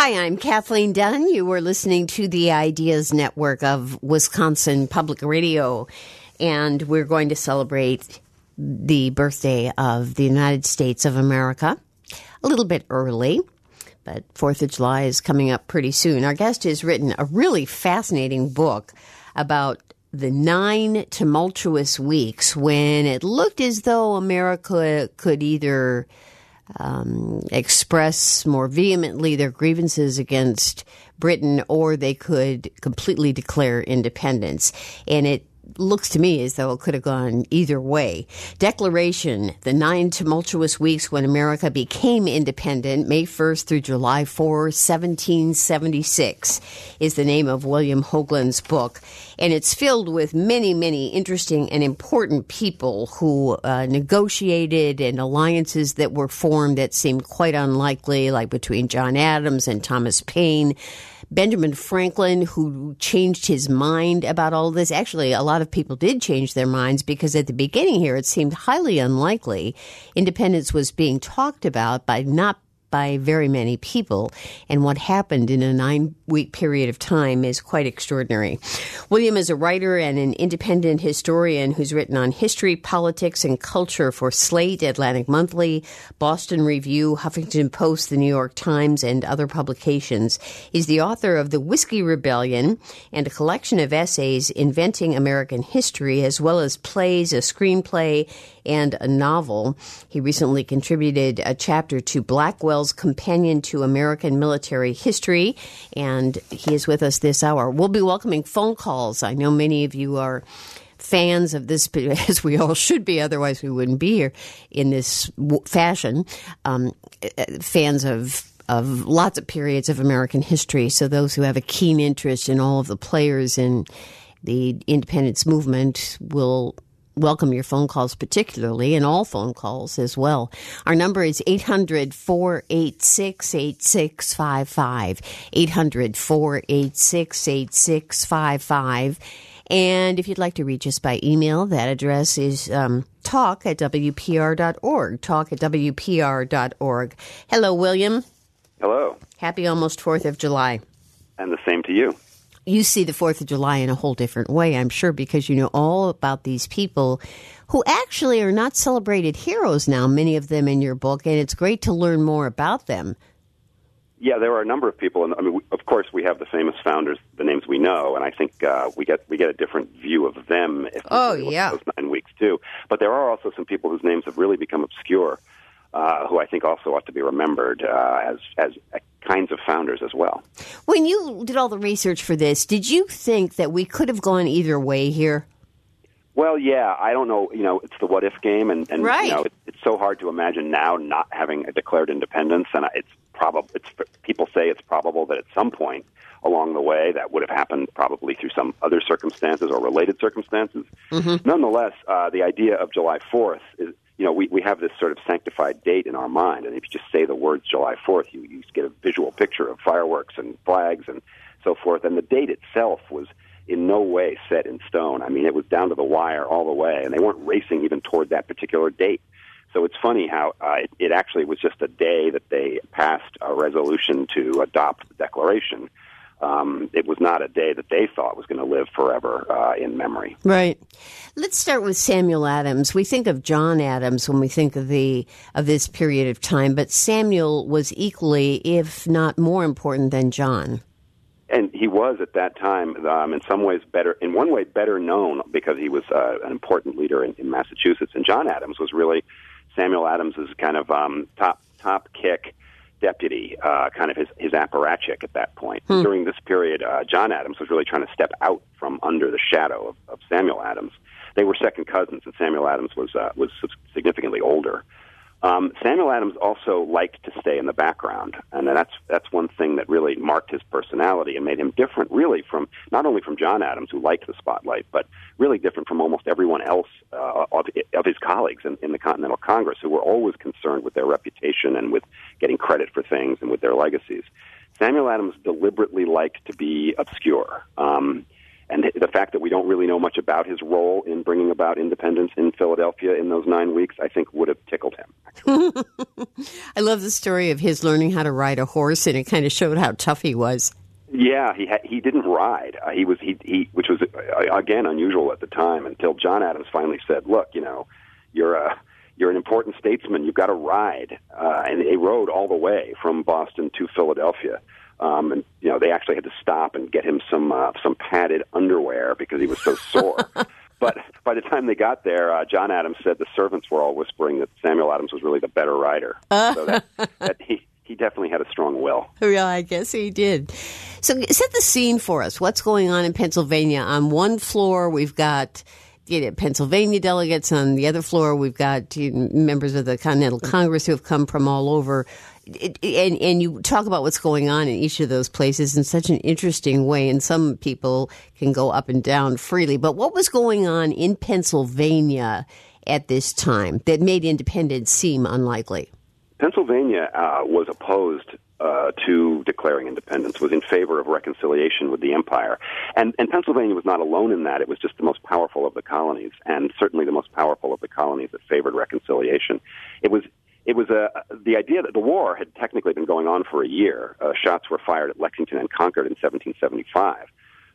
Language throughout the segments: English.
Hi, I'm Kathleen Dunn. You are listening to the Ideas Network of Wisconsin Public Radio, and we're going to celebrate the birthday of the United States of America a little bit early, but 4th of July is coming up pretty soon. Our guest has written a really fascinating book about the 9 tumultuous weeks when it looked as though America could either express more vehemently their grievances against Britain, or they could completely declare independence. And it looks to me as though it could have gone either way. Declaration, the 9 tumultuous weeks when America became independent, May 1st through July 4, 1776, is the name of William Hoagland's book. And it's filled with many, many interesting and important people who negotiated, and alliances that were formed that seemed quite unlikely, like between John Adams and Thomas Paine. Benjamin Franklin, who changed his mind about all this. Actually, a lot of people did change their minds because at the beginning here, it seemed highly unlikely. Independence was being talked about not by very many people, and what happened in a 9-week period of time is quite extraordinary. William is a writer and an independent historian who's written on history, politics, and culture for Slate, Atlantic Monthly, Boston Review, Huffington Post, The New York Times, and other publications. He's the author of The Whiskey Rebellion and a collection of essays inventing American history, as well as plays, a screenplay, and a novel. He recently contributed a chapter to Blackwell's Companion to American Military History, and he is with us this hour. We'll be welcoming phone calls. I know many of you are fans of this, as we all should be, otherwise we wouldn't be here in this fashion, fans of lots of periods of American history. So those who have a keen interest in all of the players in the independence movement will welcome your phone calls particularly, and all phone calls as well. Our number is 800-486-8655, 800-486-8655. And if you'd like to reach us by email, that address is talk@wpr.org, talk@wpr.org. Hello, William. Hello. Happy almost 4th of July. And the same to you. You see the 4th of July in a whole different way, I'm sure, because you know all about these people who actually are not celebrated heroes now, many of them in your book, and it's great to learn more about them. Yeah, there are a number of people, and I mean, of course, we have the famous founders, the names we know, and I think we get a different view of them. If we look at those 9 weeks too. But there are also some people whose names have really become obscure, who I think also ought to be remembered as kinds of founders as well. When you did all the research for this, did you think that we could have gone either way here? Well, yeah, I don't know. You know, it's the what-if game, and right. You know, it's so hard to imagine now not having a declared independence, and people say it's probable that at some point along the way that would have happened, probably through some other circumstances or related circumstances. Mm-hmm. Nonetheless, the idea of July 4th is, you know, we have this sort of sanctified date in our mind, and if you just say the words July 4th, you get a visual picture of fireworks and flags and so forth, and the date itself was in no way set in stone. I mean, it was down to the wire all the way, and they weren't racing even toward that particular date. So it's funny how it actually was just a day that they passed a resolution to adopt the Declaration. It was not a day that they thought was going to live forever in memory. Right. Let's start with Samuel Adams. We think of John Adams when we think of this period of time, but Samuel was equally, if not more important than John. And he was at that time, in some ways better, in one way better known because he was an important leader in Massachusetts. And John Adams was really Samuel Adams's kind of top kick deputy, kind of his apparatchik at that point. During this period, John Adams was really trying to step out from under the shadow of Samuel Adams. They were second cousins, and Samuel Adams was significantly older. Samuel Adams also liked to stay in the background, and that's one thing that really marked his personality and made him different, really, from not only from John Adams, who liked the spotlight, but really different from almost everyone else of his colleagues in the Continental Congress, who were always concerned with their reputation and with getting credit for things and with their legacies. Samuel Adams deliberately liked to be obscure. And the fact that we don't really know much about his role in bringing about independence in Philadelphia in those 9 weeks, I think would have tickled him. I love the story of his learning how to ride a horse, and it kind of showed how tough he was. Yeah, he didn't ride. He which was again unusual at the time, until John Adams finally said, "Look, you're an important statesman. You've got to ride." And they rode all the way from Boston to Philadelphia. And they actually had to stop and get him some padded underwear because he was so sore. But by the time they got there, John Adams said the servants were all whispering that Samuel Adams was really the better rider. So that he definitely had a strong will. Yeah, I guess he did. So set the scene for us. What's going on in Pennsylvania? On one floor, we've got Pennsylvania delegates. On the other floor, we've got members of the Continental Congress who have come from all over. And you talk about what's going on in each of those places in such an interesting way, and some people can go up and down freely. But what was going on in Pennsylvania at this time that made independence seem unlikely? Pennsylvania was opposed to declaring independence, was in favor of reconciliation with the empire. And Pennsylvania was not alone in that. It was just the most powerful of the colonies, and certainly the most powerful of the colonies that favored reconciliation. It was the idea that the war had technically been going on for a year. Shots were fired at Lexington and Concord in 1775.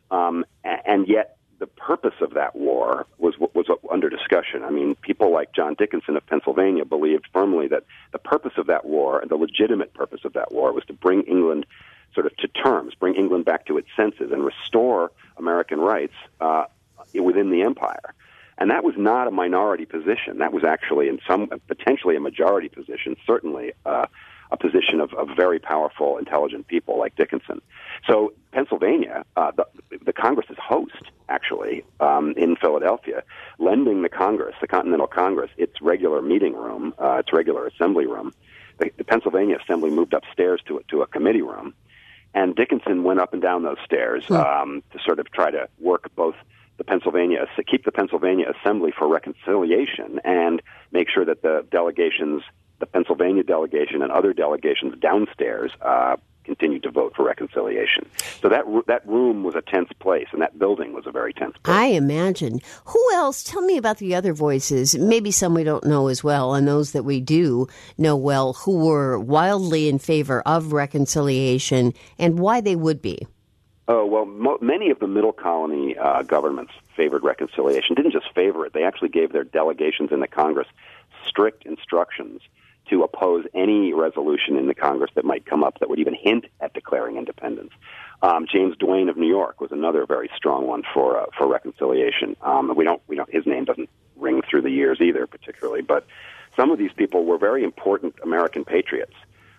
And yet the purpose of that war was under discussion. I mean, people like John Dickinson of Pennsylvania believed firmly that the purpose of that war, and the legitimate purpose of that war, was to bring England sort of to terms, bring England back to its senses and restore American rights within the empire. And that was not a minority position. That was actually potentially a majority position, certainly a position of very powerful, intelligent people like Dickinson. So Pennsylvania, the Congress's host, actually, in Philadelphia, lending the Congress, the Continental Congress, its regular meeting room, its regular assembly room. The Pennsylvania Assembly moved upstairs to a committee room, and Dickinson went up and down those stairs to sort of try to work both keep the Pennsylvania Assembly for reconciliation and make sure that the delegations, the Pennsylvania delegation and other delegations downstairs, continued to vote for reconciliation. So that room was a tense place, and that building was a very tense place. I imagine. Who else? Tell me about the other voices, maybe some we don't know as well, and those that we do know well, who were wildly in favor of reconciliation and why they would be. Oh, well, many of the middle colony governments favored reconciliation. Didn't just favor it. They actually gave their delegations in the Congress strict instructions to oppose any resolution in the Congress that might come up that would even hint at declaring independence. James Duane of New York was another very strong one for reconciliation. His name doesn't ring through the years either particularly, but some of these people were very important American patriots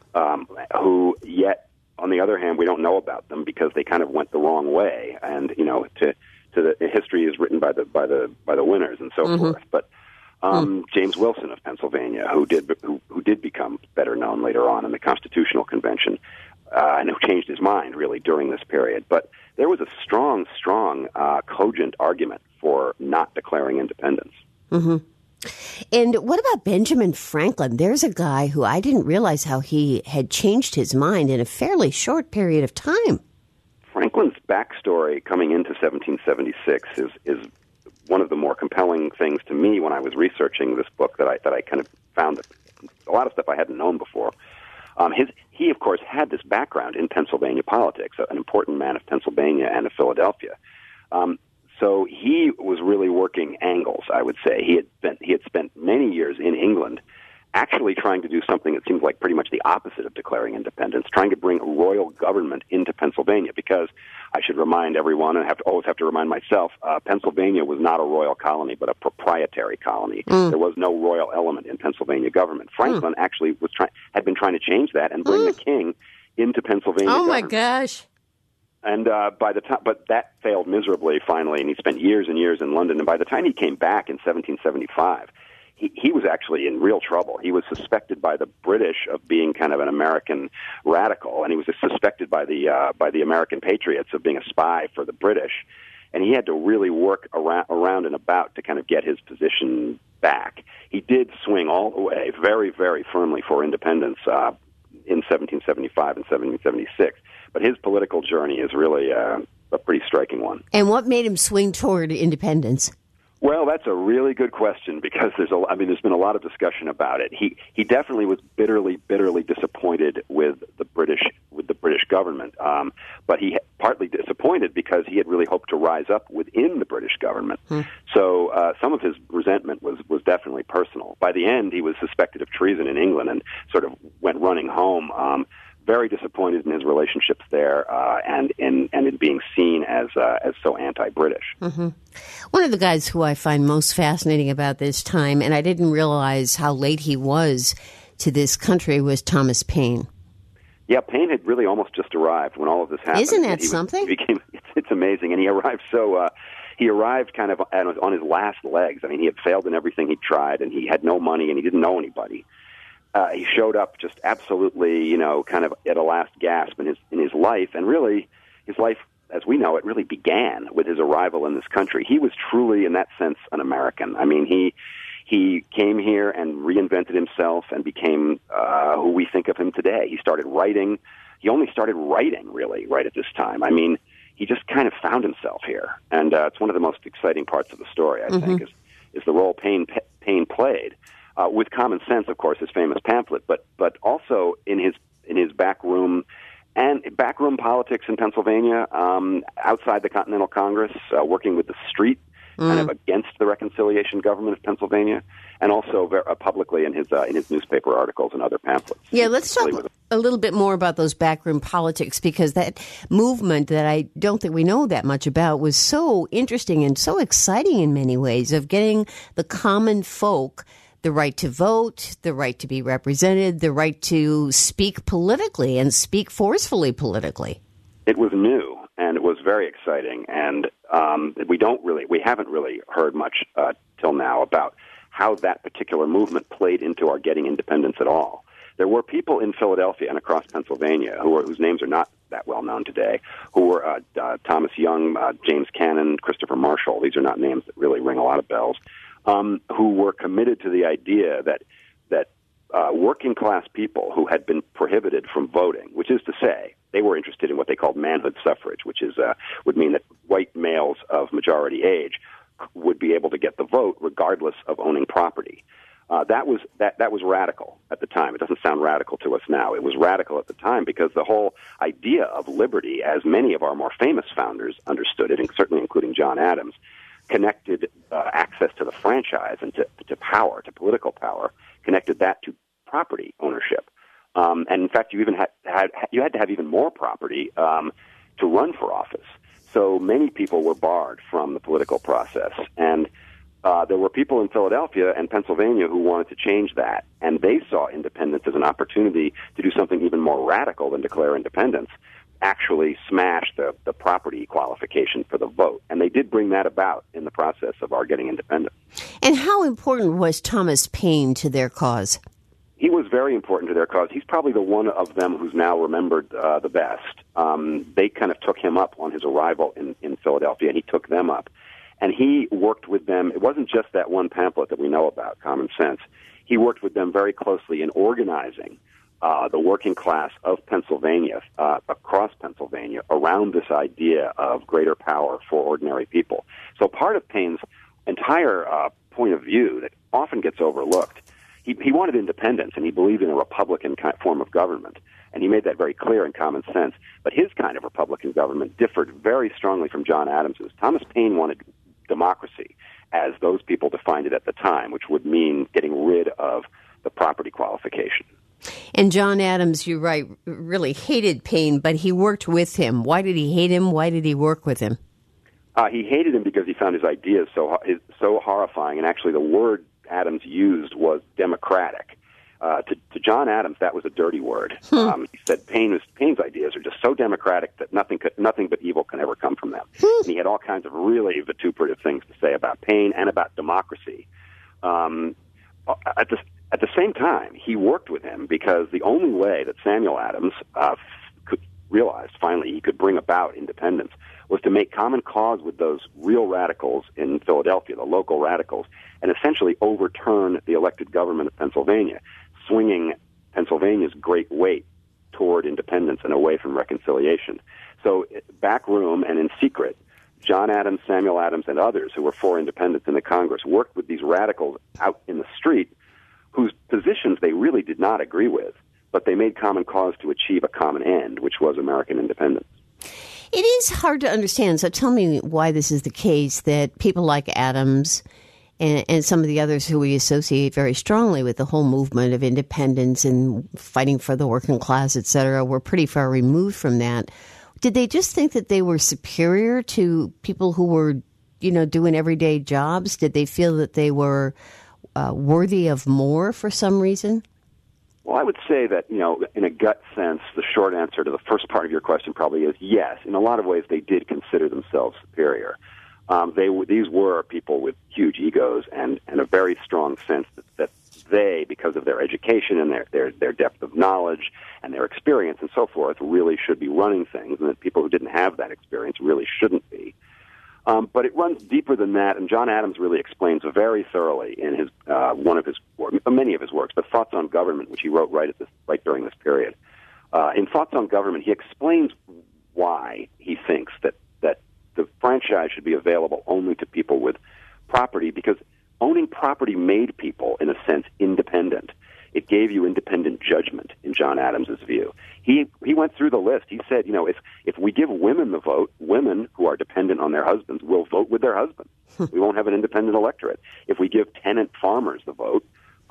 who yet, on the other hand, we don't know about them because they kind of went the wrong way, and the history is written by the winners and so forth. But James Wilson of Pennsylvania, who did become better known later on in the Constitutional Convention, and who changed his mind really during this period. But there was a strong, cogent argument for not declaring independence. Mm-hmm. And what about Benjamin Franklin? There's a guy who I didn't realize how he had changed his mind in a fairly short period of time. Franklin's backstory coming into 1776 is one of the more compelling things to me when I was researching this book that I kind of found a lot of stuff I hadn't known before. He, of course, had this background in Pennsylvania politics, an important man of Pennsylvania and of Philadelphia. So he was really working angles, I would say. He had spent many years in England actually trying to do something that seems like pretty much the opposite of declaring independence, trying to bring a royal government into Pennsylvania, because I should remind everyone, and always have to remind myself, Pennsylvania was not a royal colony, but a proprietary colony. There was no royal element in Pennsylvania government. Franklin actually had been trying to change that and bring the king into Pennsylvania government. My gosh. And but that failed miserably finally, and he spent years and years in London. And by the time he came back in 1775, he was actually in real trouble. He was suspected by the British of being kind of an American radical, and he was suspected by the American patriots of being a spy for the British. And he had to really work around and about to kind of get his position back. He did swing all the way, very, very firmly for independence in 1775 and 1776. But his political journey is really a pretty striking one. And what made him swing toward independence? Well, that's a really good question because there's been a lot of discussion about it. He definitely was bitterly disappointed with the British government, but he partly disappointed because he had really hoped to rise up within the British government. So some of his resentment was definitely personal. By the end, he was suspected of treason in England and sort of went running home. Very disappointed in his relationships there, and in being seen as so anti-British. Mm-hmm. One of the guys who I find most fascinating about this time, and I didn't realize how late he was to this country, was Thomas Paine. Yeah, Paine had really almost just arrived when all of this happened. Isn't that something? It's amazing, and he arrived kind of on his last legs. I mean, he had failed in everything he tried, and he had no money, and he didn't know anybody. He showed up just absolutely, kind of at a last gasp in his life, and really, his life, as we know it, really began with his arrival in this country. He was truly, in that sense, an American. I mean, he came here and reinvented himself and became who we think of him today. He started writing. He only started writing, really, right at this time. I mean, he just kind of found himself here, and it's one of the most exciting parts of the story, I think, is the role Paine played. With Common Sense, of course, his famous pamphlet, but also in his backroom politics in Pennsylvania, outside the Continental Congress, working with the street, kind of against the reconciliation government of Pennsylvania, and also publicly in his newspaper articles and other pamphlets. Yeah, let's talk a little bit more about those backroom politics, because that movement that I don't think we know that much about was so interesting and so exciting in many ways, of getting the common folk the right to vote, the right to be represented, the right to speak politically and speak forcefully politically. It was new, and it was very exciting, and we haven't really heard much till now about how that particular movement played into our getting independence at all. There were people in Philadelphia and across Pennsylvania whose names are not that well known today, who were Thomas Young, James Cannon, Christopher Marshall. These are not names that really ring a lot of bells. Who were committed to the idea that working class people who had been prohibited from voting, which is to say, they were interested in what they called manhood suffrage, which would mean that white males of majority age would be able to get the vote regardless of owning property. That was radical at the time. It doesn't sound radical to us now. It was radical at the time because the whole idea of liberty, as many of our more famous founders understood it, and certainly including John Adams, connected access to the franchise and to power, to political power, connected that to property ownership. And in fact, you even had to have even more property to run for office. So many people were barred from the political process. And there were people in Philadelphia and Pennsylvania who wanted to change that. And they saw independence as an opportunity to do something even more radical than declare independence, actually smash the property qualification for the vote. And they did bring that about in the process of our getting independent. And how important was Thomas Paine to their cause? He was very important to their cause. He's probably the one of them who's now remembered the best. They kind of took him up on his arrival in Philadelphia, and he took them up. And he worked with them. It wasn't just that one pamphlet that we know about, Common Sense. He worked with them very closely in organizing the working class of Pennsylvania, across Pennsylvania, around this idea of greater power for ordinary people. So part of Paine's entire point of view that often gets overlooked, he wanted independence, and he believed in a Republican kind of form of government, and he made that very clear in Common Sense. But his kind of Republican government differed very strongly from John Adams's. Thomas Paine wanted democracy, as those people defined it at the time, which would mean getting rid of the property qualification. And John Adams, you're right, really hated Paine, but he worked with him. Why did he hate him? Why did he work with him? He hated him because he found his ideas so horrifying, and actually the word Adams used was democratic. To John Adams, that was a dirty word. He said Paine's ideas are just so democratic that nothing but evil can ever come from them. And he had all kinds of really vituperative things to say about Paine and about democracy. At the same time, he worked with him because the only way that Samuel Adams realized finally he could bring about independence was to make common cause with those real radicals in Philadelphia, the local radicals, and essentially overturn the elected government of Pennsylvania, swinging Pennsylvania's great weight toward independence and away from reconciliation. So backroom and in secret, John Adams, Samuel Adams, and others who were for independence in the Congress worked with these radicals out in the street whose positions they really did not agree with, but they made common cause to achieve a common end, which was American independence. It is hard to understand, so tell me why this is the case, that people like Adams and some of the others who we associate very strongly with the whole movement of independence and fighting for the working class, et cetera, were pretty far removed from that. Did they just think that they were superior to people who were, doing everyday jobs? Did they feel that they were worthy of more for some reason? Well, I would say that, in a gut sense, the short answer to the first part of your question probably is yes. In a lot of ways, they did consider themselves superior. These were people with huge egos and a very strong sense that they, because of their education and their depth of knowledge and their experience and so forth, really should be running things, and that people who didn't have that experience really shouldn't be. But it runs deeper than that, and John Adams really explains very thoroughly in his many of his works, but Thoughts on Government, which he wrote right during this period. In Thoughts on Government, he explains why he thinks that the franchise should be available only to people with property, because owning property made people, in a sense, independent. It gave you independent judgment, in John Adams' view. He went through the list. He said, if we give women the vote, women who are dependent on their husbands will vote with their husbands. We won't have an independent electorate. If we give tenant farmers the vote,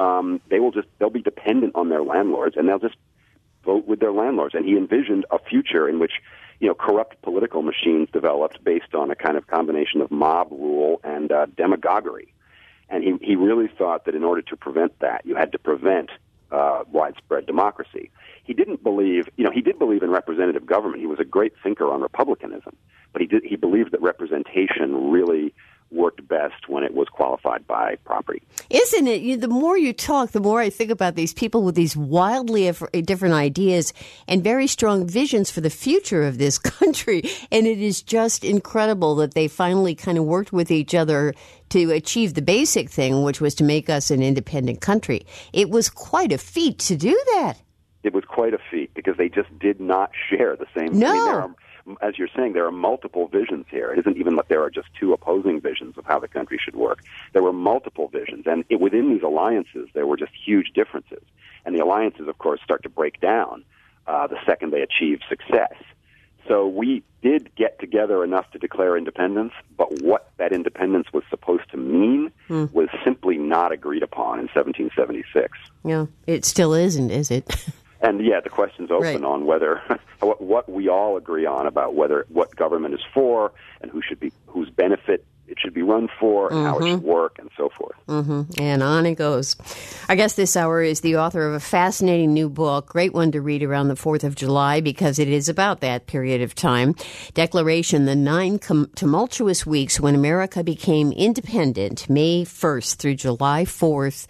they'll be dependent on their landlords, and they'll just vote with their landlords. And he envisioned a future in which, corrupt political machines developed based on a kind of combination of mob rule and demagoguery. And he really thought that in order to prevent that, you had to prevent widespread democracy. He didn't believe, he did believe in representative government. He was a great thinker on republicanism, but he believed that representation really worked best when it was qualified by property. Isn't it? The more you talk, the more I think about these people with these wildly different ideas and very strong visions for the future of this country. And it is just incredible that they finally kind of worked with each other to achieve the basic thing, which was to make us an independent country. It was quite a feat to do that. It was quite a feat because they just did not share the same. No. As you're saying, there are multiple visions here. It isn't even that there are just two opposing visions of how the country should work. There were multiple visions, and within these alliances, there were just huge differences. And the alliances, of course, start to break down the second they achieve success. So we did get together enough to declare independence, but what that independence was supposed to mean was simply not agreed upon in 1776. Yeah, it still isn't, is it? And the question's open on whether what we all agree on about what government is for and whose benefit it should be run for and how it should work and so forth. And on it goes. Our guest this hour is the author of a fascinating new book, great one to read around the 4th of July because it is about that period of time. Declaration, the 9 tumultuous weeks when America became independent, May 1st through July 4th,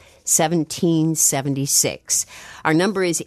1776. Our number is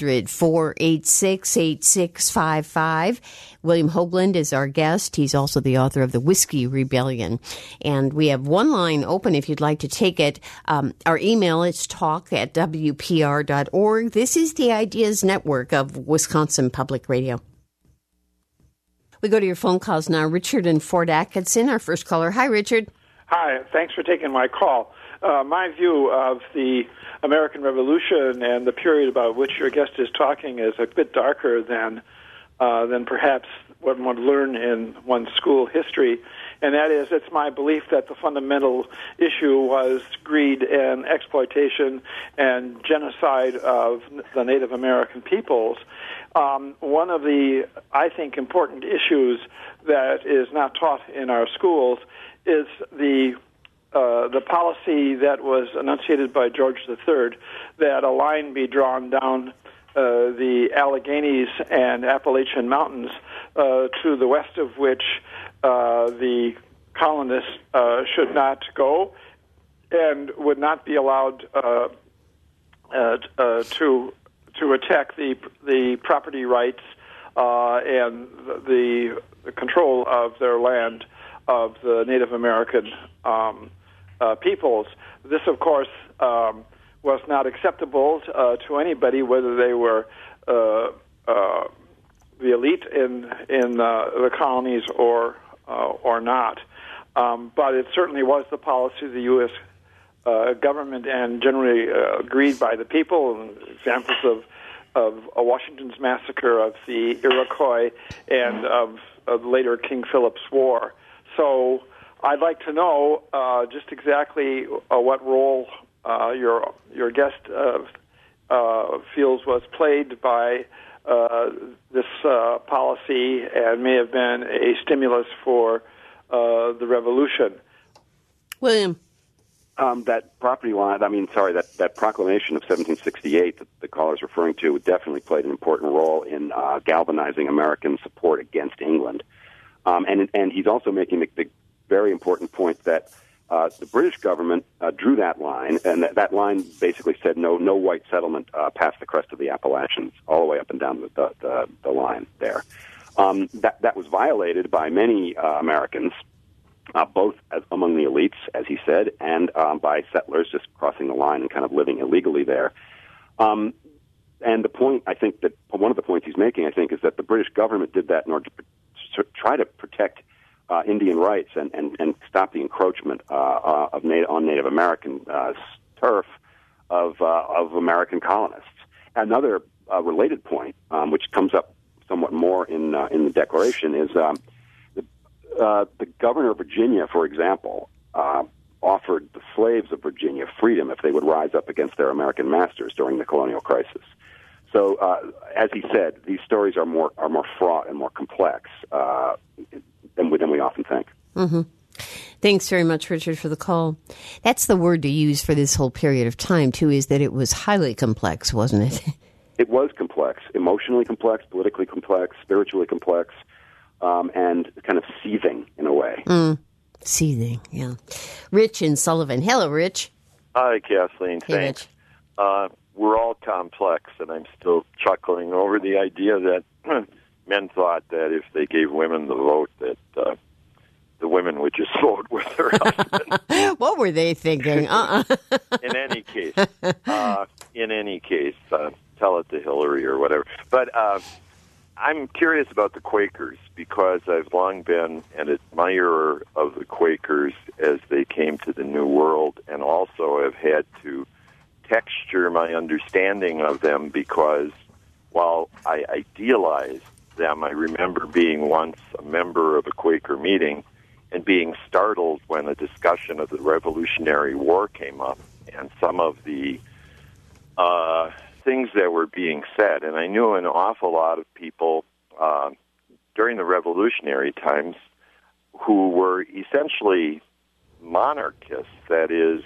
800-486-8655. William Hoagland is our guest. He's also the author of The Whiskey Rebellion. And we have one line open if you'd like to take it. Our email is talk@wpr.org. This is the Ideas Network of Wisconsin Public Radio. We go to your phone calls now. Richard in Fort Atkinson, our first caller. Hi, Richard. Hi. Thanks for taking my call. My view of the American Revolution and the period about which your guest is talking is a bit darker than perhaps what one would learn in one's school history, and that is, it's my belief that the fundamental issue was greed and exploitation and genocide of the Native American peoples. One of the, I think, important issues that is not taught in our schools is the policy that was enunciated by George III, that a line be drawn down the Alleghenies and Appalachian Mountains to the west of which the colonists should not go and would not be allowed to attack the property rights and the control of their land of the Native American peoples. This, of course, was not acceptable to anybody, whether they were the elite in the colonies or not. But it certainly was the policy of the U.S. Government and generally agreed by the people. And examples of Washington's massacre, of the Iroquois, and of later King Philip's War. So I'd like to know just exactly what role your guest feels was played by this policy and may have been a stimulus for the revolution. William. That property line, that proclamation of 1768 that the caller's referring to definitely played an important role in galvanizing American support against England. And he's also making the very important point that the British government drew that line, and that line basically said no white settlement past the crest of the Appalachians, all the way up and down the line there. That was violated by many Americans, both among the elites, as he said, and by settlers just crossing the line and kind of living illegally there. And the point, I think, that one of the points he's making, I think, is that the British government did that in order to try to protect Indian rights and stop the encroachment on Native American turf of American colonists. Another related point, which comes up somewhat more in the Declaration, is the governor of Virginia, for example, offered the slaves of Virginia freedom if they would rise up against their American masters during the colonial crisis. So, as he said, these stories are more fraught and more complex than we often think. Mm-hmm. Thanks very much, Richard, for the call. That's the word to use for this whole period of time, too, is that it was highly complex, wasn't it? It was complex, emotionally complex, politically complex, spiritually complex, and kind of seething in a way. Seething, yeah. Rich in Sullivan. Hello, Rich. Hi, Kathleen. Hey, thanks. Rich. We're all complex, and I'm still chuckling over the idea that men thought that if they gave women the vote, that the women would just vote with their husband. What were they thinking? In any case, tell it to Hillary or whatever. But I'm curious about the Quakers because I've long been an admirer of the Quakers as they came to the New World, and also have had to texture my understanding of them because while I idealized them, I remember being once a member of a Quaker meeting and being startled when a discussion of the Revolutionary War came up and some of the things that were being said. And I knew an awful lot of people during the revolutionary times who were essentially monarchists. That is,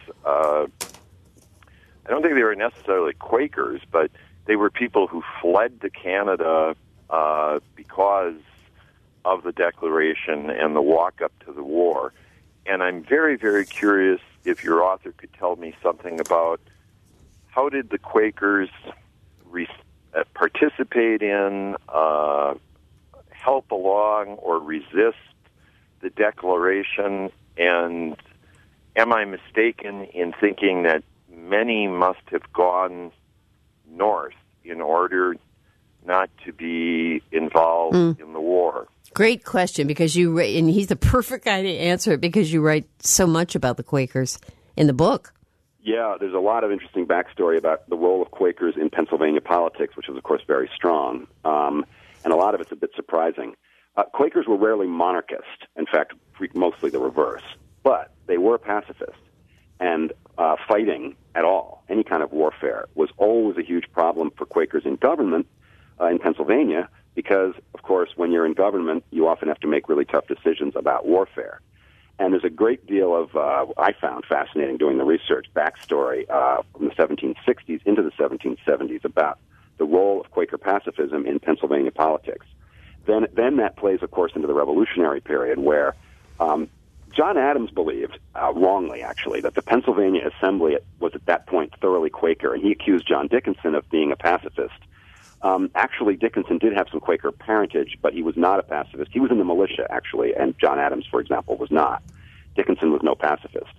I don't think they were necessarily Quakers, but they were people who fled to Canada because of the Declaration and the walk-up to the war. And I'm very, very curious if your author could tell me something about how did the Quakers participate in, help along, or resist the Declaration? And am I mistaken in thinking that many must have gone north in order not to be involved in the war? Great question, because and he's the perfect guy to answer it because you write so much about the Quakers in the book. Yeah, there's a lot of interesting backstory about the role of Quakers in Pennsylvania politics, which is, of course, very strong, and a lot of it's a bit surprising. Quakers were rarely monarchist. In fact, mostly the reverse. But they were pacifist, and fighting at all, any kind of warfare, was always a huge problem for Quakers in government in Pennsylvania because, of course, when you're in government, you often have to make really tough decisions about warfare. And there's a great deal of, I found fascinating doing the research, backstory from the 1760s into the 1770s about the role of Quaker pacifism in Pennsylvania politics. Then that plays, of course, into the Revolutionary period where John Adams believed, wrongly actually, that the Pennsylvania Assembly was at that point thoroughly Quaker, and he accused John Dickinson of being a pacifist. Actually, Dickinson did have some Quaker parentage, but he was not a pacifist. He was in the militia, actually, and John Adams, for example, was not. Dickinson was no pacifist.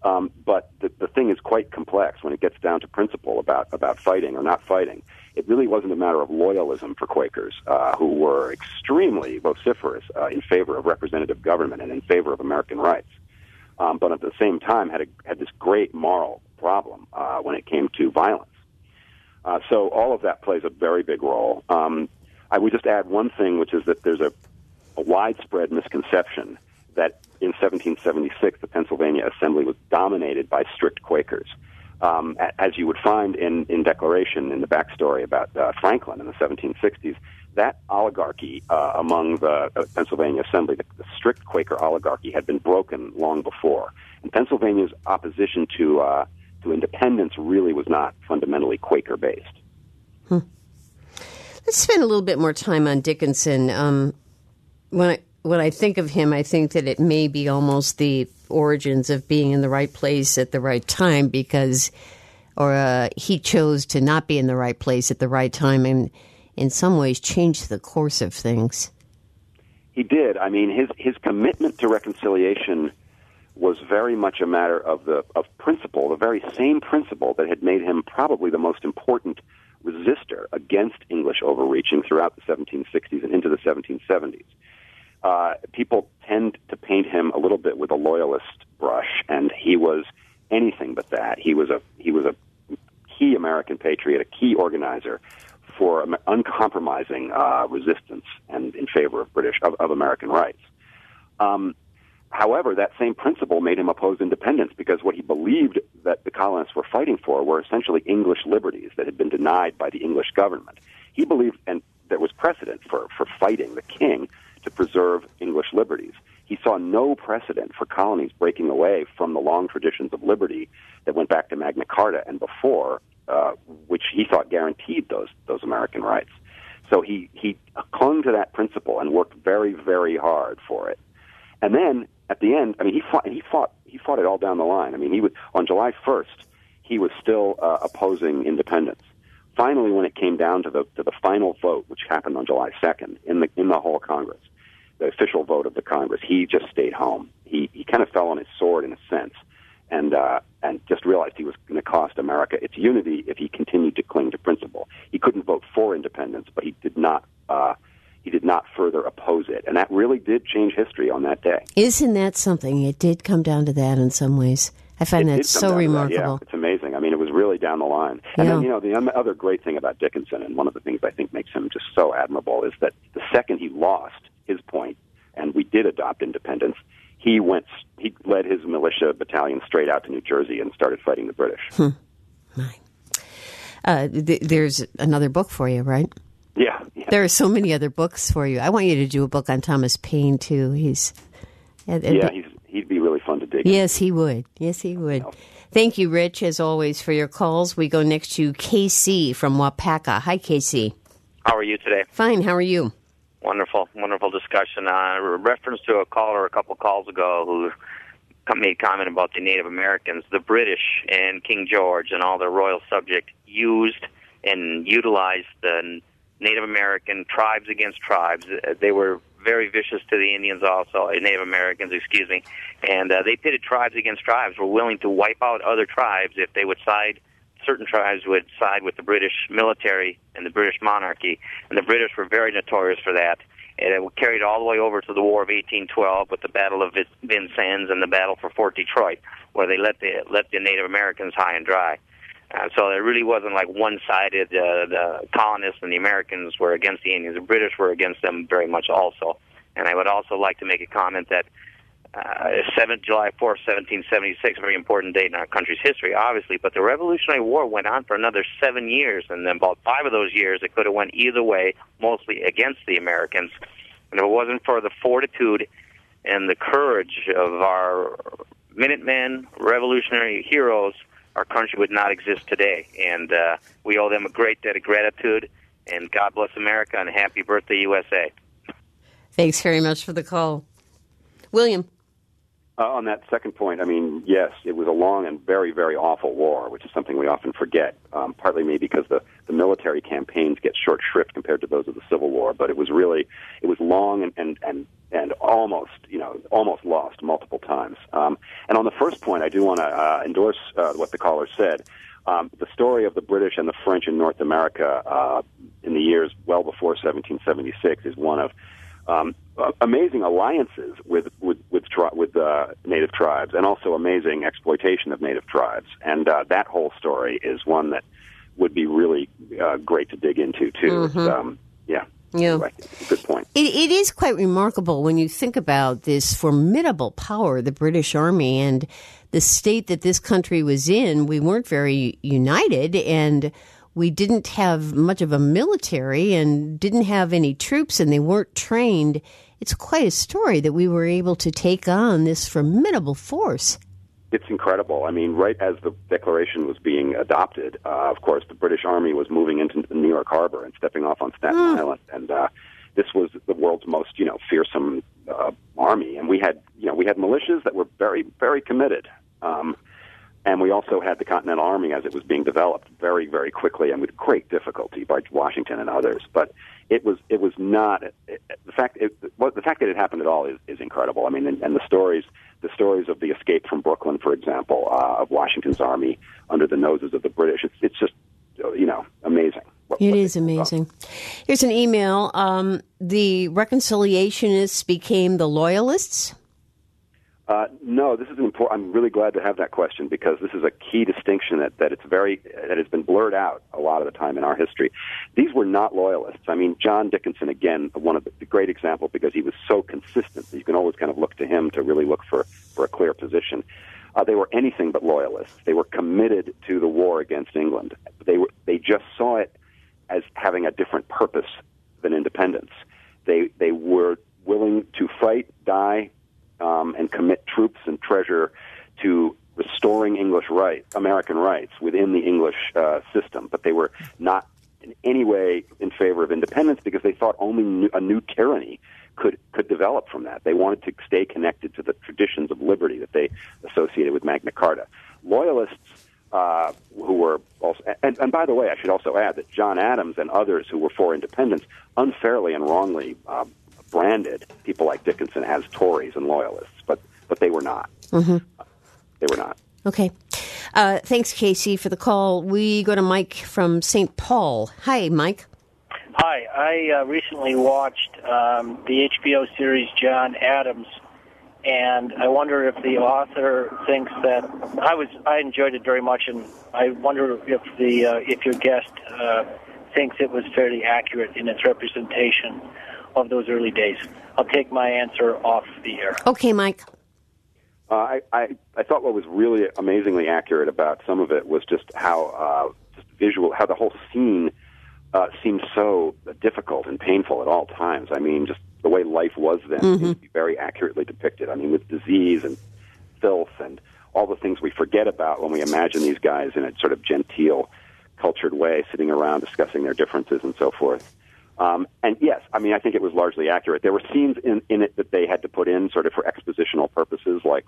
But the thing is quite complex when it gets down to principle about fighting or not fighting. It really wasn't a matter of loyalism for Quakers, who were extremely vociferous in favor of representative government and in favor of American rights. But at the same time had this great moral problem when it came to violence. So all of that plays a very big role. I would just add one thing, which is that there's a widespread misconception that in 1776 the Pennsylvania Assembly was dominated by strict Quakers. As you would find in Declaration, in the backstory about Franklin in the 1760s, that oligarchy among the Pennsylvania Assembly, the strict Quaker oligarchy, had been broken long before. And Pennsylvania's opposition to independence really was not fundamentally Quaker-based. Let's spend a little bit more time on Dickinson. When I think of him, I think that it may be almost the origins of being in the right place at the right time because he chose to not be in the right place at the right time and in some ways changed the course of things. He did. I mean, his commitment to reconciliation was very much a matter of principle, the very same principle that had made him probably the most important resistor against English overreaching throughout the 1760s and into the 1770s. People tend to paint him a little bit with a loyalist brush, and he was anything but that. He was a key American patriot, a key organizer for uncompromising resistance and in favor of American rights. However, that same principle made him oppose independence because what he believed that the colonists were fighting for were essentially English liberties that had been denied by the English government. He believed, and there was precedent for fighting the king to preserve English liberties. He saw no precedent for colonies breaking away from the long traditions of liberty that went back to Magna Carta and before, which he thought guaranteed those American rights. So he clung to that principle and worked very, very hard for it. And then at the end, I mean, he fought it all down the line. I mean, on July 1st, he was still opposing independence. Finally, when it came down to the final vote, which happened on July 2nd in the whole Congress, the official vote of the Congress, he just stayed home. He kind of fell on his sword in a sense, and just realized he was going to cost America its unity if he continued to cling to principle. He couldn't vote for independence, but he did not further oppose it, and that really did change history on that day. Isn't that something? It did come down to that in some ways. I find that so remarkable. Yeah, it's amazing. I mean, it was really down the line. And then, the other great thing about Dickinson, and one of the things I think makes him just so admirable, is that the second he lost his point, and we did adopt independence, he led his militia battalion straight out to New Jersey and started fighting the British. There's another book for you, right? Yeah. There are so many other books for you. I want you to do a book on Thomas Paine, too. He'd be really fun to dig into. Yes, he would. Thank you, Rich, as always, for your calls. We go next to KC from Wapaka. Hi, KC. How are you today? Fine. How are you? Wonderful discussion. Reference to a caller a couple calls ago who made comment about the Native Americans. The British and King George and all their royal subjects used and utilized the Native American tribes against tribes. They were very vicious to the Indians also, Native Americans, and they pitted tribes against tribes, were willing to wipe out other tribes if they would side. Certain tribes would side with the British military and the British monarchy, and the British were very notorious for that. And it carried all the way over to the War of 1812 with the Battle of Vincennes and the Battle for Fort Detroit, where they let the Native Americans high and dry. So it really wasn't like one-sided. The colonists and the Americans were against the Indians. The British were against them very much also. And I would also like to make a comment that July 4th, 1776, a very important date in our country's history, obviously, but the Revolutionary War went on for another 7 years, and then about 5 of those years it could have went either way, mostly against the Americans. And if it wasn't for the fortitude and the courage of our Minutemen, revolutionary heroes, our country would not exist today. And we owe them a great debt of gratitude, and God bless America, and happy birthday, USA. Thanks very much for the call. William. On that second point, I mean, yes, it was a long and very, very awful war, which is something we often forget, partly maybe because the military campaigns get short shrift compared to those of the Civil War, but it was long and almost lost multiple times. And on the first point, I do want to endorse what the caller said. The story of the British and the French in North America in the years well before 1776 is one of amazing alliances with native tribes, and also amazing exploitation of native tribes. And that whole story is one that would be really great to dig into too. Mm-hmm. Yeah. Right. Good point. It is quite remarkable when you think about this formidable power, the British Army, and the state that this country was in. We weren't very united, and we didn't have much of a military and didn't have any troops, and they weren't trained. It's quite a story that we were able to take on this formidable force. It's incredible. I mean, right as the Declaration was being adopted, of course, the British Army was moving into New York Harbor and stepping off on Staten Island, and this was the world's most, fearsome army. And we had militias that were very, very committed, and we also had the Continental Army as it was being developed very, very quickly and with great difficulty by Washington and others. But it was not the fact that it happened at all is incredible. I mean, and the stories of the escape from Brooklyn, for example, of Washington's army under the noses of the British. It's just, amazing. It is amazing. Here's an email. The Reconciliationists became the Loyalists? No, this is important. I'm really glad to have that question, because this is a key distinction that has been blurred out a lot of the time in our history. These were not Loyalists. I mean, John Dickinson, again, one of the great example, because he was so consistent. You can always kind of look to him to really look for a clear position. They were anything but Loyalists. They were committed to the war against England. They just saw it as having a different purpose than independence. They were willing to fight, die, and commit troops and treasure to restoring American rights within the English system. But they were not in any way in favor of independence, because they thought only a new tyranny could develop from that. They wanted to stay connected to the traditions of liberty that they associated with Magna Carta. Loyalists, who were also, and by the way, I should also add that John Adams and others who were for independence unfairly and wrongly branded people like Dickinson as Tories and Loyalists, but they were not. Mm-hmm. They were not. Okay. Thanks, Casey, for the call. We go to Mike from St. Paul. Hi, Mike. Hi. I recently watched the HBO series John Adams, and I wonder if the author thinks that I enjoyed it very much, and I wonder if your guest thinks it was fairly accurate in its representation of those early days. I'll take my answer off the air. Okay, Mike. I thought what was really amazingly accurate about some of it was just how how the whole scene seemed so difficult and painful at all times. I mean, just the way life was then seemed to be very accurately depicted. I mean, with disease and filth and all the things we forget about when we imagine these guys in a sort of genteel, cultured way, sitting around discussing their differences and so forth. And yes, I mean, I think it was largely accurate. There were scenes in it that they had to put in sort of for expositional purposes, like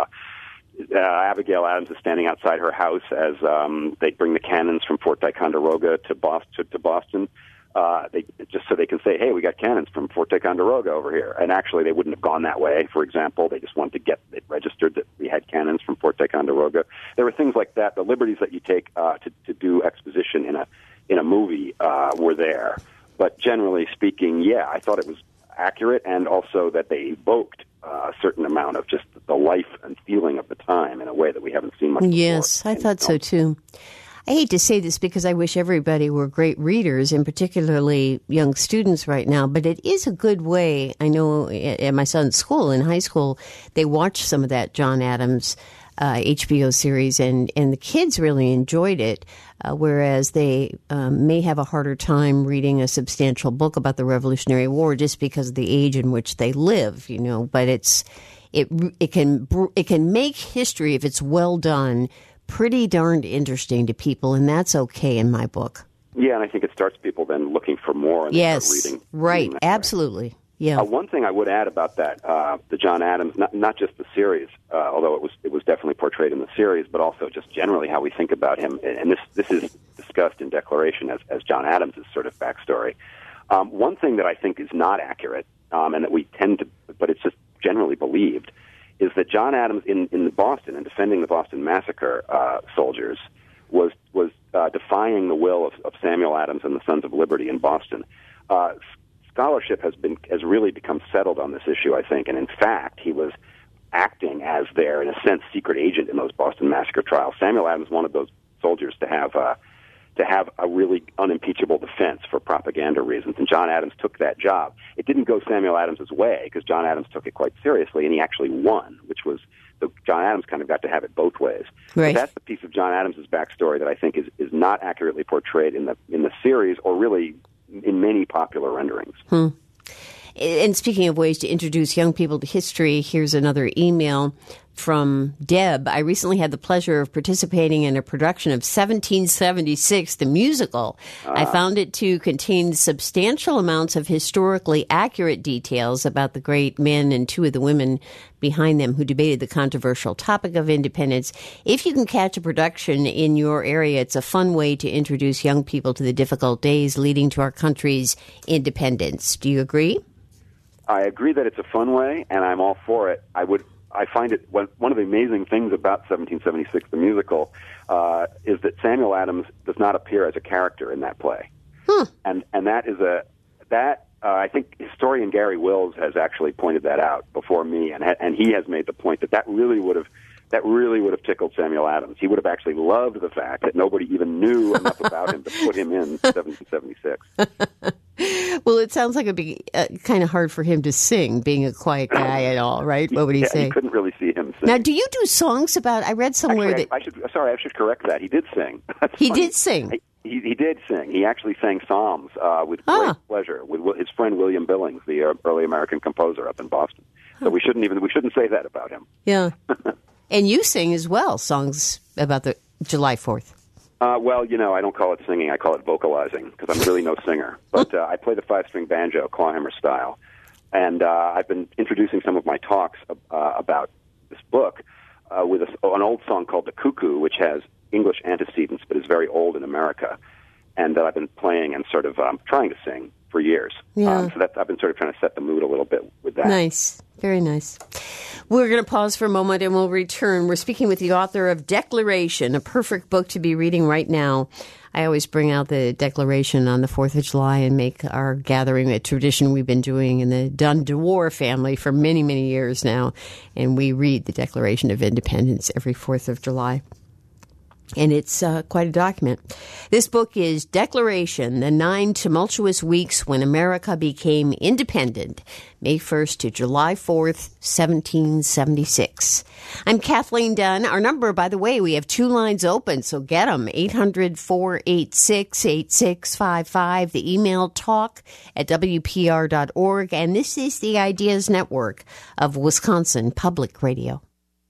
Abigail Adams is standing outside her house as they bring the cannons from Fort Ticonderoga to Boston. Just so they can say, hey, we got cannons from Fort Ticonderoga over here. And actually, they wouldn't have gone that way, for example. They just wanted to get it registered that we had cannons from Fort Ticonderoga. There were things like that. The liberties that you take to do exposition in a movie were there. But generally speaking, yeah, I thought it was accurate, and also that they evoked a certain amount of just the life and feeling of the time in a way that we haven't seen much before. Yes, I thought so too. I hate to say this because I wish everybody were great readers, and particularly young students right now, but it is a good way. I know at my son's school, in high school, they watched some of that John Adams HBO series, and the kids really enjoyed it, whereas they may have a harder time reading a substantial book about the Revolutionary War just because of the age in which they live, But it can make history, if it's well done, pretty darned interesting to people, and that's okay in my book. Yeah, and I think it starts people then looking for more and yes, reading. Right, absolutely. Yeah. One thing I would add about that, the John Adams, not just the series, although it was definitely portrayed in the series, but also just generally how we think about him, and this is discussed in Declaration as John Adams' sort of backstory. One thing that I think is not accurate, and that we tend to but it's just generally believed, is that John Adams in Boston and defending the Boston Massacre soldiers was defying the will of Samuel Adams and the Sons of Liberty in Boston. Scholarship has really become settled on this issue, I think, and in fact, he was acting as their, in a sense, secret agent in those Boston Massacre trials. Samuel Adams wanted those soldiers to have a really unimpeachable defense for propaganda reasons, and John Adams took that job. It didn't go Samuel Adams' way because John Adams took it quite seriously, and he actually won, which was John Adams kind of got to have it both ways. Right. But that's the piece of John Adams' backstory that I think is not accurately portrayed in the series, or really in many popular renderings. And speaking of ways to introduce young people to history, here's another email from Deb. I recently had the pleasure of participating in a production of 1776, the musical. I found it to contain substantial amounts of historically accurate details about the great men and two of the women behind them who debated the controversial topic of independence. If you can catch a production in your area, it's a fun way to introduce young people to the difficult days leading to our country's independence. Do you agree? I agree that it's a fun way, and I'm all for it. I find it one of the amazing things about 1776, the musical, is that Samuel Adams does not appear as a character in that play, and that is I think historian Gary Wills has actually pointed that out before me, and he has made the point that really would have tickled Samuel Adams. He would have actually loved the fact that nobody even knew enough about him to put him in 1776. Well, it sounds like it'd be kind of hard for him to sing, being a quiet guy and all, right? What would he say? You couldn't really see him sing. Now, do you do songs about? I read somewhere actually, that I should correct that. He did sing. He did sing. He did sing. He actually sang psalms with great pleasure with his friend William Billings, the early American composer up in Boston. So we shouldn't say that about him. Yeah. And you sing as well, songs about the July 4th. Well, I don't call it singing. I call it vocalizing because I'm really no singer. But I play the 5-string banjo, Clawhammer style. And I've been introducing some of my talks about this book with an old song called The Cuckoo, which has English antecedents but is very old in America. And that I've been playing and sort of trying to sing for years. Yeah. So I've been sort of trying to set the mood a little bit with that. Nice. Very nice. We're going to pause for a moment and we'll return. We're speaking with the author of Declaration, a perfect book to be reading right now. I always bring out the Declaration on the 4th of July and make our gathering a tradition we've been doing in the Dunn-DeWar family for many, many years now. And we read the Declaration of Independence every 4th of July. And it's quite a document. This book is Declaration, the 9 Tumultuous Weeks When America Became Independent, May 1st to July 4th, 1776. I'm Kathleen Dunn. Our number, by the way, we have 2 lines open, so get them, 800-486-8655. The email talk@WPR.org. And this is the Ideas Network of Wisconsin Public Radio.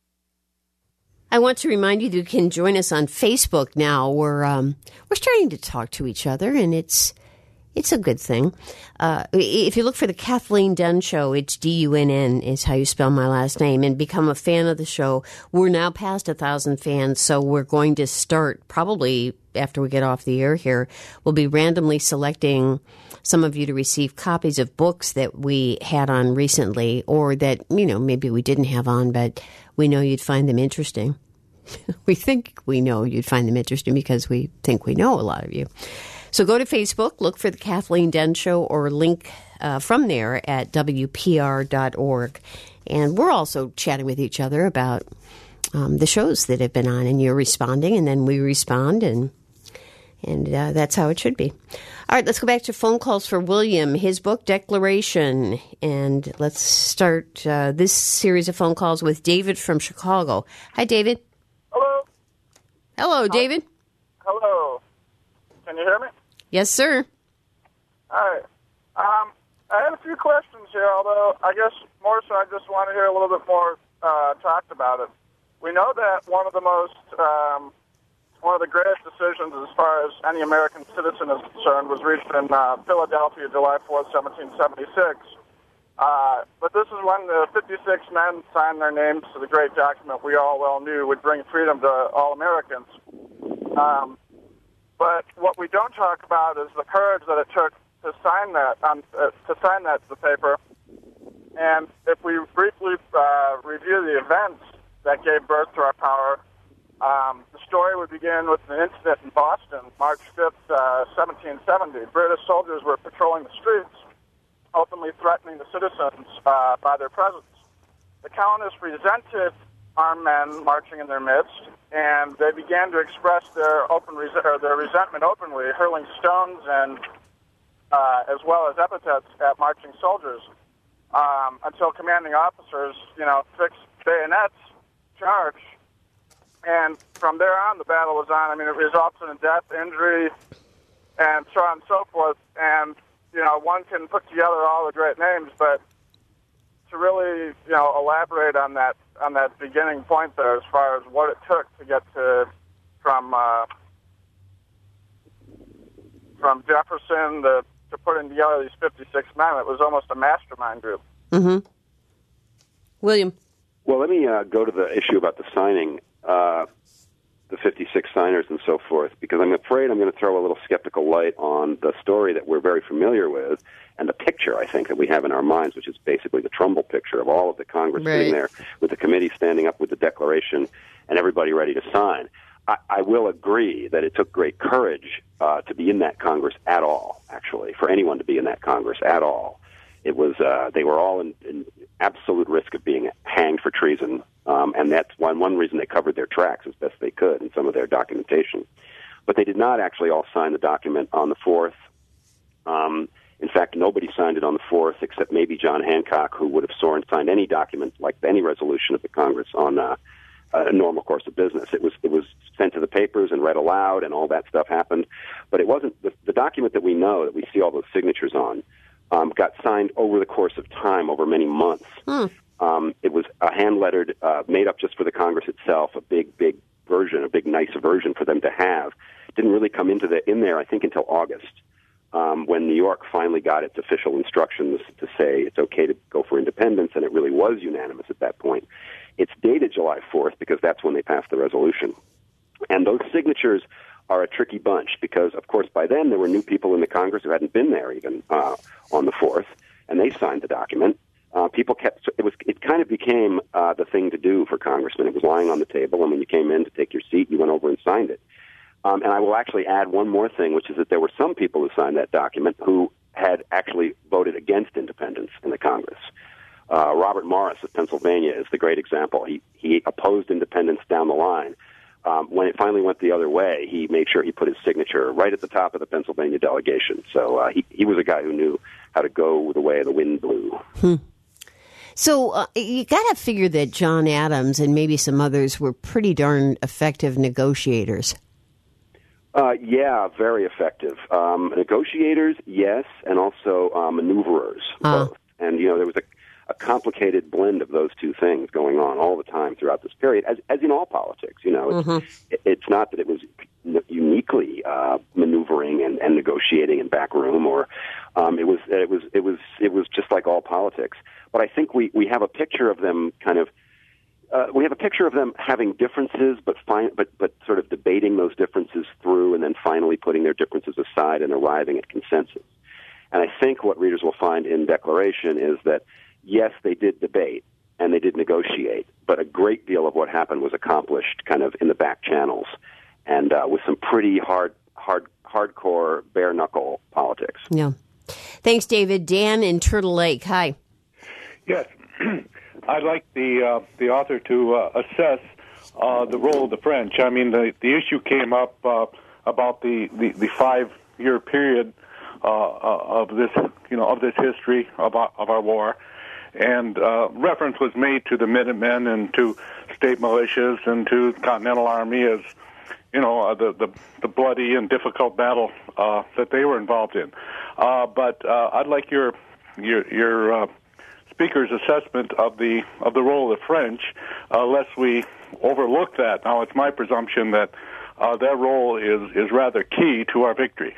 I want to remind you that you can join us on Facebook now. We're starting to talk to each other, and it's a good thing. If you look for the Kathleen Dunn Show, it's DUNN is how you spell my last name, and become a fan of the show. We're now past 1,000 fans, so we're going to start probably after we get off the air here. We'll be randomly selecting some of you to receive copies of books that we had on recently, or that maybe we didn't have on, but we know you'd find them interesting. We think we know you'd find them interesting because we think we know a lot of you. So go to Facebook, look for the Kathleen Dunn Show, or link from there at WPR.org. And we're also chatting with each other about the shows that have been on, and you're responding, and then we respond, and that's how it should be. All right, let's go back to phone calls for William, his book, Declaration. And let's start this series of phone calls with David from Chicago. Hi, David. Hello. Hello, David. Hello. Can you hear me? Yes, sir. All right. I had a few questions here, although I guess more so I just want to hear a little bit more talked about it. We know that one of the greatest decisions as far as any American citizen is concerned was reached in Philadelphia, July 4th, 1776. But this is when the 56 men signed their names to the great document we all well knew would bring freedom to all Americans. But what we don't talk about is the courage that it took to sign that, the paper, And if we briefly review the events that gave birth to our power, the story would begin with an incident in Boston, March 5th, 1770. British soldiers were patrolling the streets, openly threatening the citizens by their presence. The colonists resented armed men marching in their midst, and they began to express their resentment openly, hurling stones and as well as epithets at marching soldiers, until commanding officers, fixed bayonets, charge, and from there on, the battle was on. I mean, it resulted in death, injury, and so on and so forth. And one can put together all the great names, but to really, elaborate on that beginning point there, as far as what it took to get from Jefferson to putting together these 56 men, it was almost a mastermind group. Mm-hmm. William. Well, let me go to the issue about the signing, the 56 signers and so forth, because I'm afraid I'm going to throw a little skeptical light on the story that we're very familiar with and the picture, I think, that we have in our minds, which is basically the Trumbull picture of all of the Congress sitting there with the committee standing up with the Declaration and everybody ready to sign. I will agree that it took great courage to be in that Congress at all, actually, for anyone to be in that Congress at all. It was they were all in absolute risk of being hanged for treason, and that's one reason they covered their tracks as best they could in some of their documentation. But they did not actually all sign the document on the 4th. In fact, nobody signed it on the 4th except maybe John Hancock, who would have signed any document, like any resolution of the Congress, on a normal course of business. It was sent to the papers and read aloud, and all that stuff happened. But it wasn't the document that we know, that we see all those signatures on, got signed over the course of time, over many months. It was a hand-lettered, made up just for the Congress itself, a big version, a big nice version for them to have. Didn't really come in there, I think, until August, when New York finally got its official instructions to say it's okay to go for independence, and it really was unanimous at that point. It's dated July 4th because that's when they passed the resolution. And those signatures are a tricky bunch because, of course, by then there were new people in the Congress who hadn't been there even on the 4th, and they signed the document. It kind of became the thing to do for congressmen. It was lying on the table, and when you came in to take your seat, you went over and signed it. And I will actually add one more thing, which is that there were some people who signed that document who had actually voted against independence in the Congress. Robert Morris of Pennsylvania is the great example. He opposed independence down the line. When it finally went the other way, he made sure he put his signature right at the top of the Pennsylvania delegation. So he was a guy who knew how to go the way the wind blew. So you got to figure that John Adams and maybe some others were pretty darn effective negotiators. Yeah, very effective. Negotiators, yes, and also maneuverers, both. And, there was a complicated blend of those two things going on all the time throughout this period, as in all politics. It's not that it was uniquely maneuvering and negotiating in back room, or it was just like all politics. But I think we have a picture of them we have a picture of them having differences, but sort of debating those differences through, and then finally putting their differences aside and arriving at consensus. And I think what readers will find in Declaration is that, yes, they did debate and they did negotiate, but a great deal of what happened was accomplished kind of in the back channels and with some pretty hardcore, bare-knuckle politics. Yeah. Thanks, David. Dan in Turtle Lake. Hi. Yes. I'd like the author to assess the role of the French. I mean, the issue came up about the 5-year period of this history of our war, and reference was made to the Minutemen and to state militias and to the Continental Army as the bloody and difficult battle that they were involved in. But I'd like your speaker's assessment of the role of the French, lest we overlook that. Now, it's my presumption that their role is rather key to our victory.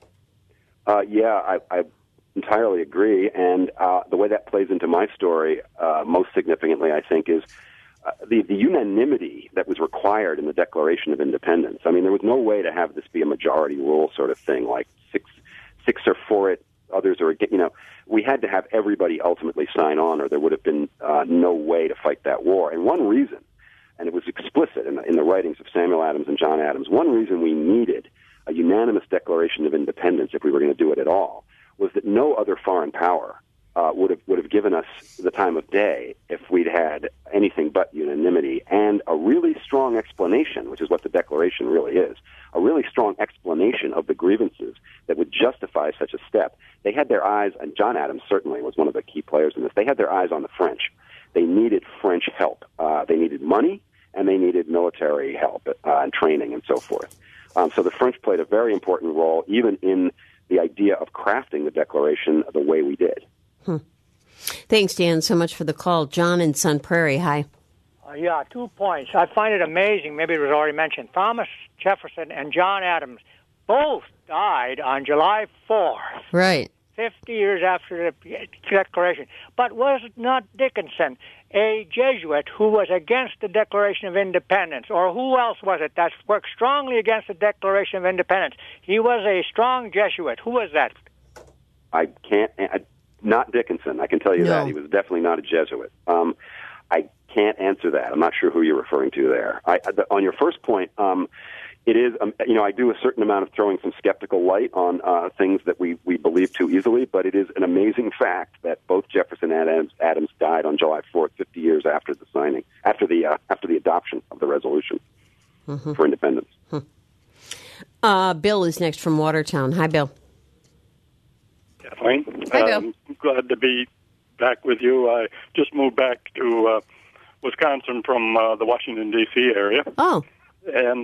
Yeah, I entirely agree. And the way that plays into my story, most significantly, I think, is the unanimity that was required in the Declaration of Independence. I mean, there was no way to have this be a majority rule sort of thing, like six or four it, others are, we had to have everybody ultimately sign on, or there would have been no way to fight that war. And one reason, and it was explicit in the writings of Samuel Adams and John Adams, one reason we needed a unanimous Declaration of Independence, if we were going to do it at all, was that no other foreign power would have given us the time of day if we'd had anything but unanimity and a really strong explanation, which is what the Declaration really is, a really strong explanation of the grievances that would justify such a step. They had their eyes, and John Adams certainly was one of the key players in this, they had their eyes on the French. They needed French help. They needed money, and they needed military help and training and so forth. So the French played a very important role, even in the idea of crafting the Declaration the way we did. Thanks, Dan, so much for the call. John in Sun Prairie, hi. 2 points. I find it amazing, maybe it was already mentioned, Thomas Jefferson and John Adams both died on July 4th. Right. 50 years after the Declaration. But was it not Dickinson, a Jesuit who was against the Declaration of Independence? Or who else was it that worked strongly against the Declaration of Independence? He was a strong Jesuit. Who was that? Not Dickinson, I can tell you that. He was definitely not a Jesuit. I can't answer that. I'm not sure who you're referring to there. On your first point, it is, I do a certain amount of throwing some skeptical light on things that we believe too easily, but it is an amazing fact that both Jefferson and Adams died on July 4th, 50 years after the signing, after the adoption of the resolution for independence. Bill is next from Watertown. Hi, Bill. Kathleen. Hi, Bill. Glad to be back with you. I just moved back to Wisconsin from the Washington, D.C. area. Oh. And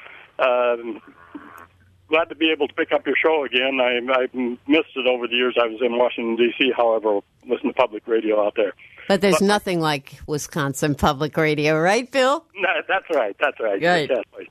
glad to be able to pick up your show again. I've missed it over the years I was in Washington, D.C., however, listen to public radio out there. But there's nothing like Wisconsin public radio, right, Bill? No, that's right. Good. Exactly.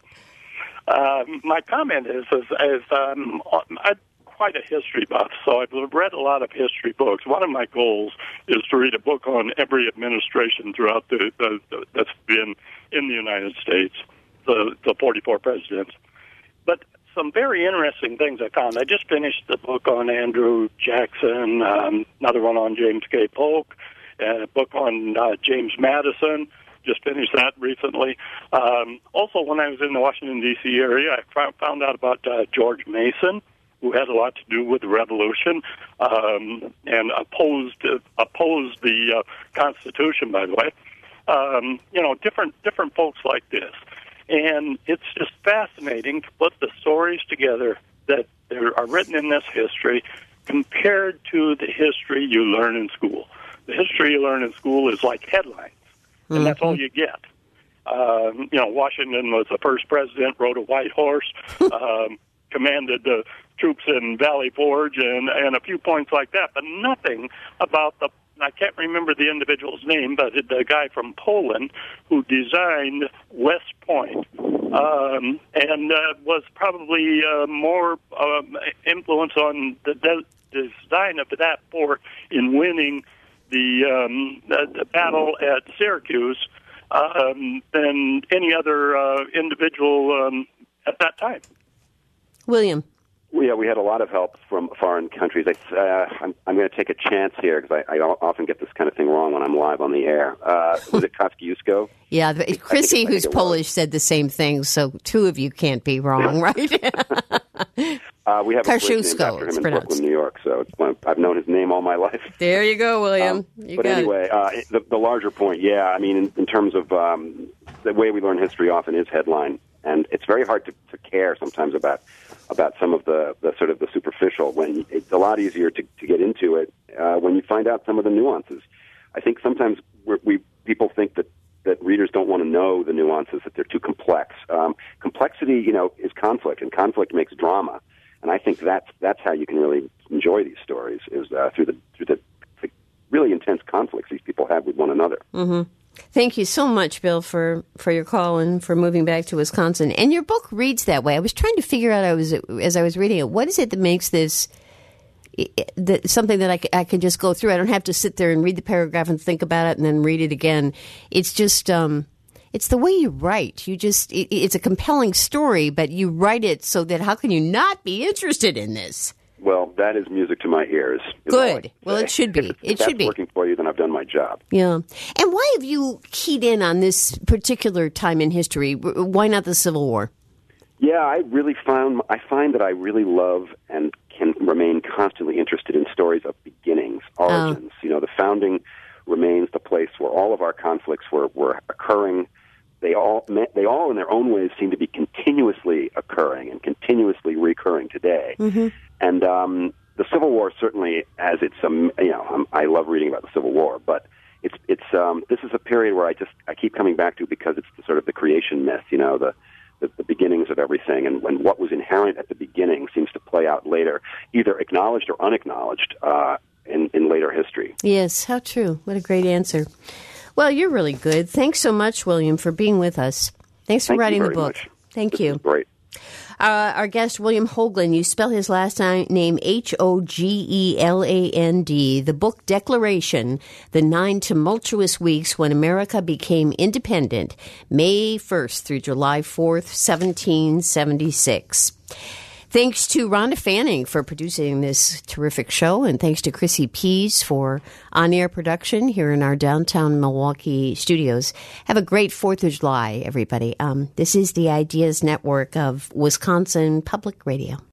My comment is I'm quite a history buff, so I've read a lot of history books. One of my goals is to read a book on every administration throughout that's been in the United States, the 44 presidents. But some very interesting things I found. I just finished the book on Andrew Jackson, another one on James K. Polk, and a book on James Madison. Just finished that recently. Also, when I was in the Washington, D.C. area, I found out about George Mason, who had a lot to do with the Revolution and opposed the Constitution, by the way. Different folks like this. And it's just fascinating to put the stories together that are written in this history compared to the history you learn in school. The history you learn in school is like headlines, and that's all you get. Washington was the first president, rode a white horse, commanded the troops in Valley Forge, and a few points like that, but nothing about I can't remember the individual's name, but the guy from Poland who designed West Point and was probably more influence on the design of that fort in winning the battle at Syracuse than any other individual at that time. William. Yeah, we had a lot of help from foreign countries. I'm going to take a chance here because I often get this kind of thing wrong when I'm live on the air. Was it Kosciuszko? Yeah, Chrissy, who's Polish, said the same thing, so two of you can't be wrong, right? We have Kosciuszko, a place named after him in Brooklyn, New York, so I've known his name all my life. There you go, William. But anyway, the larger point, in terms of the way we learn history often is headline, and it's very hard to care sometimes about some of the sort of the superficial, when it's a lot easier to get into it when you find out some of the nuances. I think sometimes people think that readers don't want to know the nuances, that they're too complex. Complexity, is conflict, and conflict makes drama. And I think that's how you can really enjoy these stories, is through the really intense conflicts these people have with one another. Mm-hmm. Thank you so much, Bill, for your call and for moving back to Wisconsin. And your book reads that way. I was trying to figure out, as I was reading it, what is it that makes this something that I can just go through? I don't have to sit there and read the paragraph and think about it and then read it again. It's just, it's the way you write. It's a compelling story, but you write it so that how can you not be interested in this? Well, that is music to my ears. Good. Well, it should be. If that's working for you, then I've done my job. Yeah. And why have you keyed in on this particular time in history? Why not the Civil War? Yeah, I find that I really love and can remain constantly interested in stories of beginnings, origins. The founding remains the place where all of our conflicts were occurring. They all in their own ways seem to be continuously occurring and continuously recurring today. Mm-hmm. And the Civil War certainly has its I love reading about the Civil War, but it's this is a period where I keep coming back to because it's sort of the creation myth, the beginnings of everything, and when what was inherent at the beginning seems to play out later, either acknowledged or unacknowledged in later history. Yes, how true. What a great answer. Well, you're really good. Thanks so much, William, for being with us. Thanks for writing the book. Much. Thank you. Great. Our guest, William Hoagland, you spell his last name Hoagland. The book Declaration, The 9 Tumultuous Weeks When America Became Independent, May 1st through July 4th, 1776. Thanks to Rhonda Fanning for producing this terrific show, and thanks to Chrissy Pease for on-air production here in our downtown Milwaukee studios. Have a great 4th of July, everybody. This is the Ideas Network of Wisconsin Public Radio.